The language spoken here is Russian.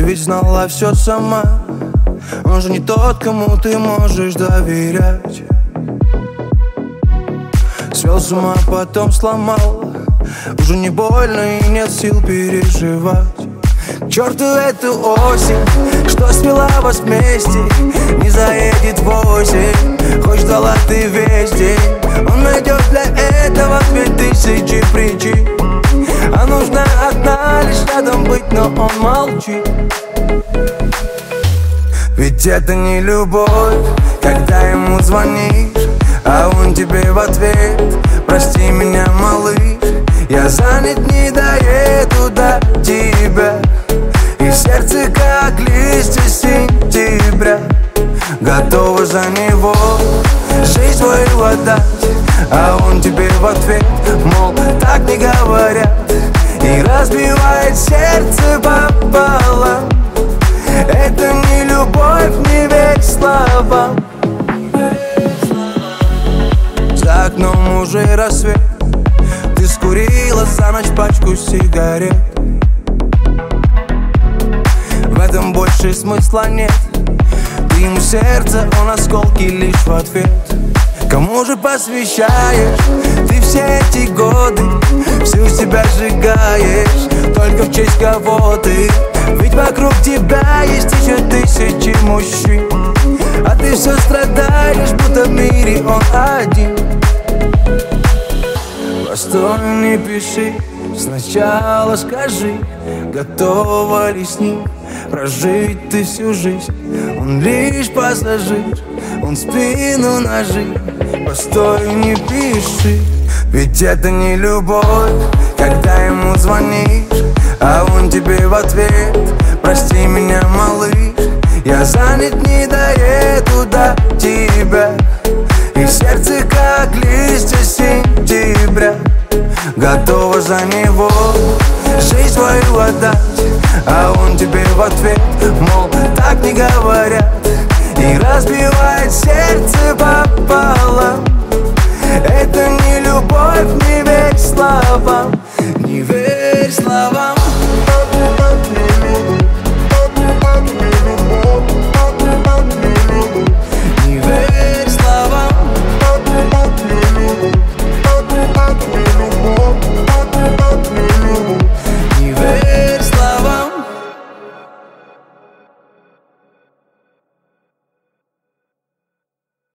ведь знала все сама. Он же не тот, кому ты можешь доверять. Свел с ума, потом сломал. Уже не больно и нет сил переживать. К черту эту осень, что свела вас вместе. Не заедет в осень, хоть ждала ты весь день. Он найдет для этого 2000 причин. А нужна одна лишь рядом быть, но он молчит. Ведь это не любовь, когда ему звонишь, а он тебе в ответ: прости меня, малыш, я занят, не доеду до тебя. И сердце, как листья сентября, готово за него жизнь свою отдать. А он тебе в ответ, мол, так не говорят, и разбивает сердце пополам. Это не любовь, не верь словам. За окном уже рассвет. Ты скурила за ночь пачку сигарет. В этом больше смысла нет. Ты ему сердце, он осколки лишь в ответ. Кому же посвящаешь ты все эти годы? Всю себя сжигаешь, только в честь кого ты? Ведь вокруг тебя есть еще тысячи мужчин, а ты все страдаешь, будто в мире он один. Постой, не пиши, сначала скажи, готова ли с ним прожить ты всю жизнь. Он лишь пассажир, он спину ножи. Постой, не пиши, ведь это не любовь, когда ему звонишь, а он тебе в ответ: прости меня, малыш, я занят, не доеду до тебя. И сердце, как листья сентября, готово за него жизнь свою отдать. А он тебе в ответ, мол, так не говорят, и разбивает сердце пополам. Это не любовь, не верь словам.